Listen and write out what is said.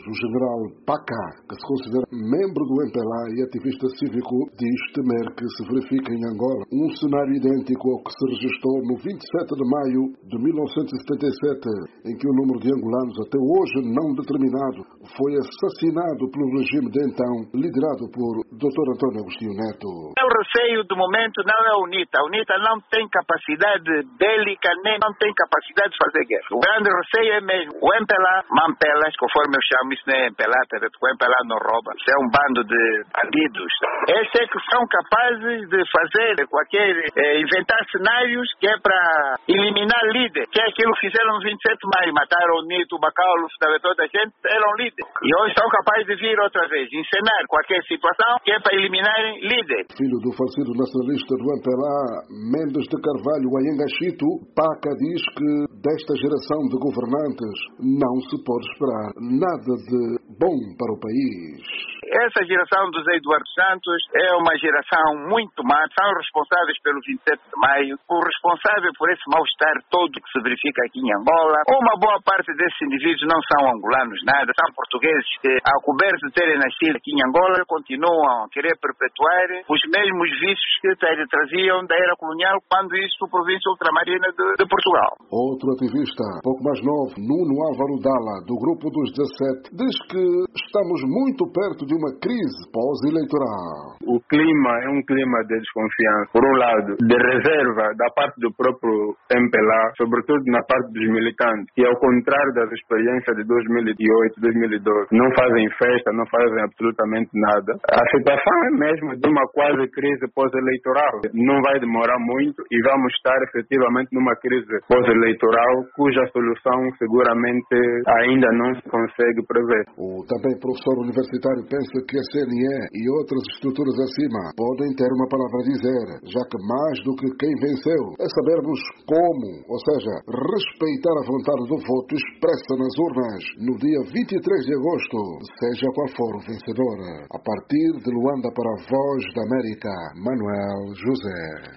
O general Paca, que se considera membro do MPLA e ativista cívico, diz temer que se verifique em Angola um cenário idêntico ao que se registrou no 27 de maio de 1977, em que o número de angolanos, até hoje não determinado, foi assassinado pelo regime de então, liderado por Dr. António Agostinho Neto. O receio do momento não é a UNITA. A UNITA não tem capacidade bélica, nem não tem capacidade de fazer guerra. O grande receio é mesmo o MPLA, Mampelas, conforme eu chamo, isso não é MPLA, o MPLA não rouba. Isso é um bando de bandidos. Esses é que são capazes de fazer inventar cenários que é para eliminar líderes, que é aquilo que fizeram no 27 de maio, mataram o Nito, o Bacaulo, toda a gente, eram líderes. E hoje são capazes de vir outra vez, encenar qualquer situação que é para eliminarem líderes. Filho do falecido nacionalista do MPLA, Mendes de Carvalho Ayengachito, Paca diz que desta geração de governantes não se pode esperar nada de bom para o país. Essa geração dos Eduardo Santos é uma geração muito má, são responsáveis pelo 27 de maio, o responsável por esse mal-estar todo que se verifica aqui em Angola. Uma boa parte desses indivíduos não são angolanos nada, são portugueses que, ao coberto de terem nascido aqui em Angola, continuam a querer perpetuar os mesmos vícios que traziam da era colonial quando isso província ultramarina de Portugal. Outro ativista, pouco mais novo, Nuno Álvaro Dalla, do Grupo dos 17, diz que estamos muito perto de uma crise pós-eleitoral. O clima é um clima de desconfiança, por um lado, de reserva da parte do próprio MPLA, sobretudo na parte dos militantes, que ao contrário das experiências de 2008, 2012, não fazem festa, não fazem absolutamente nada. A situação é mesmo de uma quase crise pós-eleitoral. Não vai demorar muito e vamos estar efetivamente numa crise pós-eleitoral cuja solução seguramente ainda não se consegue prever. O também professor universitário pensa que a CNE e outras estruturas acima podem ter uma palavra a dizer, já que mais do que quem venceu é sabermos como, ou seja, respeitar a vontade do voto expressa nas urnas no dia 23 de agosto, seja qual for o vencedor. A partir de Luanda para a Voz da América, Manuel José.